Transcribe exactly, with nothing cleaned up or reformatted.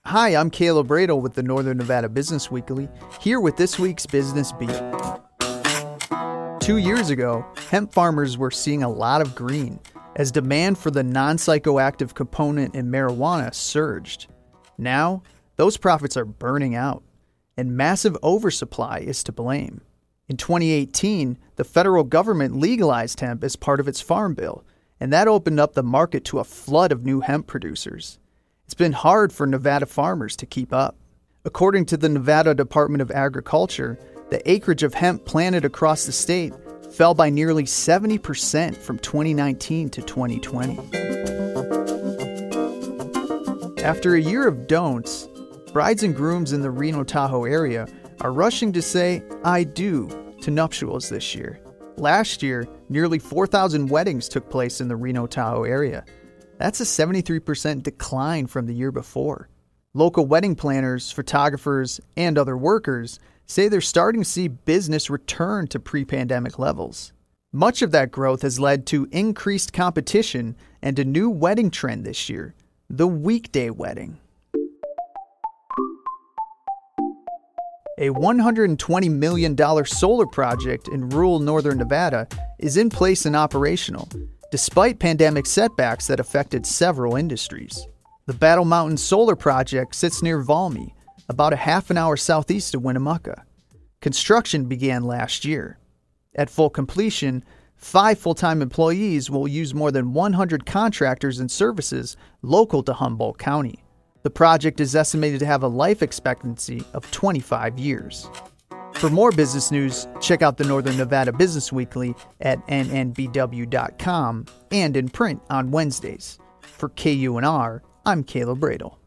Hi, I'm Caleb Bradle with the Northern Nevada Business Weekly, here with this week's Business Beat. Two years ago, hemp farmers were seeing a lot of green as demand for the non-psychoactive component in marijuana surged. Now, those profits are burning out, and massive oversupply is to blame. In twenty eighteen, the federal government legalized hemp as part of its farm bill, and that opened up the market to a flood of new hemp producers. It's been hard for Nevada farmers to keep up. According to the Nevada Department of Agriculture, the acreage of hemp planted across the state fell by nearly seventy percent from twenty nineteen to twenty twenty. After a year of don'ts, brides and grooms in the Reno-Tahoe area are rushing to say, "I do," to nuptials this year. Last year, nearly four thousand weddings took place in the Reno-Tahoe area. That's a seventy-three percent decline from the year before. Local wedding planners, photographers, and other workers say they're starting to see business return to pre-pandemic levels. Much of that growth has led to increased competition and a new wedding trend this year, the weekday wedding. A one hundred twenty million dollars solar project in rural northern Nevada is in place and operational, despite pandemic setbacks that affected several industries. The Battle Mountain Solar Project sits near Valmy, about a half an hour southeast of Winnemucca. Construction began last year. At full completion, five full-time employees will use more than one hundred contractors and services local to Humboldt County. The project is estimated to have a life expectancy of twenty-five years. For more business news, check out the Northern Nevada Business Weekly at N N B W dot com and in print on Wednesdays. For K U N R, I'm Caleb Bradle.